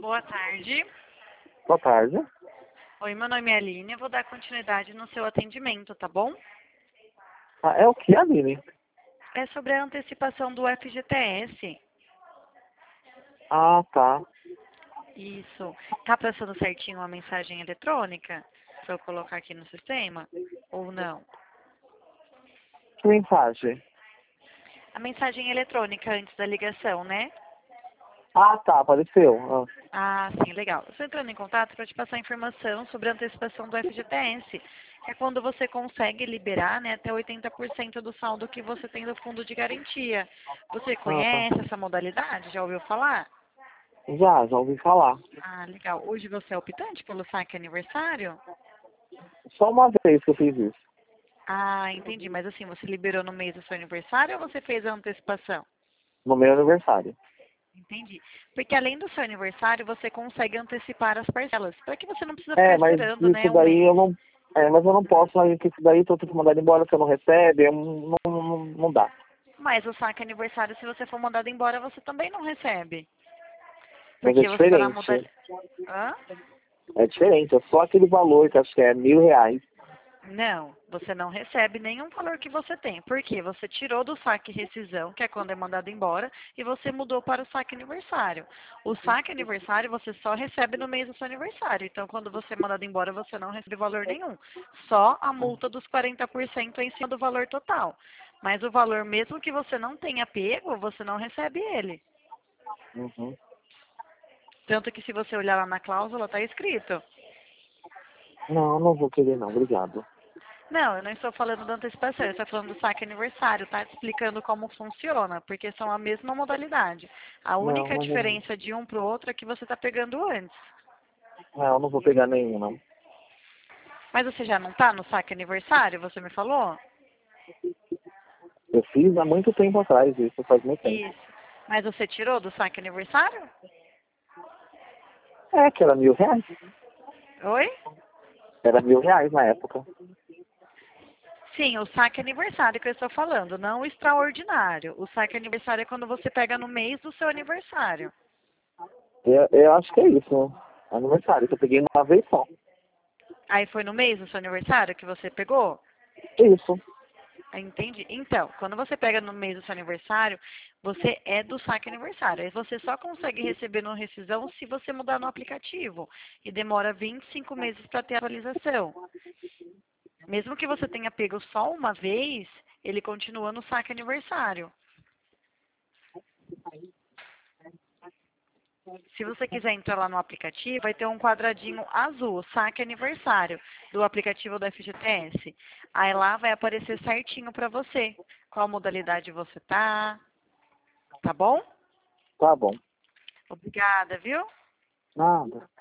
Boa tarde. Boa tarde. Oi, meu nome é Aline. Eu vou dar continuidade no seu atendimento, tá bom? Ah, é o que, Aline? É sobre a antecipação do FGTS. Ah, tá. Isso. Tá passando certinho a mensagem eletrônica para eu colocar aqui no sistema? Ou não? Que mensagem? A mensagem eletrônica antes da ligação, né? Ah, tá, apareceu. Ah, sim, legal. Eu estou entrando em contato para te passar informação sobre a antecipação do FGTS, que é quando você consegue liberar, né, até 80% do saldo que você tem do fundo de garantia. Você Ah, conhece essa modalidade? Já ouviu falar? já ouvi falar. Ah, legal. Hoje você é optante pelo saque aniversário? Só uma vez que eu fiz isso. Ah, entendi. Mas assim, você liberou no mês do seu aniversário ou você fez a antecipação? No meu aniversário. Entendi. Porque além do seu aniversário, você consegue antecipar as parcelas, para que você não precisa ficar É, mas esperando, isso né, um daí mês. eu não. É, mas eu não posso, mas que isso daí, se eu tenho que mandar embora, se eu não recebe, não dá. Mas o saque aniversário, se você for mandado embora, você também não recebe. Mas é Porque você está na diferente. modalidade. Hã? É diferente, é só aquele valor que acho que é R$ 1.000. Não, você não recebe nenhum valor que você tem. Por quê? Você tirou do saque rescisão, que é quando é mandado embora, e você mudou para o saque aniversário. O saque aniversário você só recebe no mês do seu aniversário. Então, quando você é mandado embora, você não recebe valor nenhum. Só a multa dos 40% em cima do valor total. Mas o valor, mesmo que você não tenha pego, você não recebe ele. Uhum. Tanto que se você olhar lá na cláusula, está escrito. Não vou querer não, obrigado. Não, eu não estou falando da antecipação, eu estou falando do saque aniversário, tá? Te explicando como funciona, porque são a mesma modalidade. A Não, única não vou. diferença de um para o outro é que você está pegando antes. Não vou pegar nenhum, não. Mas você já não está no saque aniversário, você me falou? Eu fiz há muito tempo atrás, isso faz muito tempo. Isso. Mas você tirou do saque aniversário? É, que era R$ 1.000. Oi? Era R$ 1.000 na época. Sim, o saque aniversário que eu estou falando, não o extraordinário. O saque aniversário é quando você pega no mês do seu aniversário. Eu acho que é isso. Aniversário, que eu peguei uma vez só. Aí foi no mês do seu aniversário que você pegou? Isso. Entendi. Então, quando você pega no mês do seu aniversário, você é do saque aniversário. Aí você só consegue receber no rescisão se você mudar no aplicativo. E demora 25 meses para ter atualização. Mesmo que você tenha pego só uma vez, ele continua no saque aniversário. Se você quiser entrar lá no aplicativo, vai ter um quadradinho azul, saque aniversário, do aplicativo do FGTS. Aí lá vai aparecer certinho para você qual modalidade você tá bom? Tá bom. Obrigada, viu? Nada.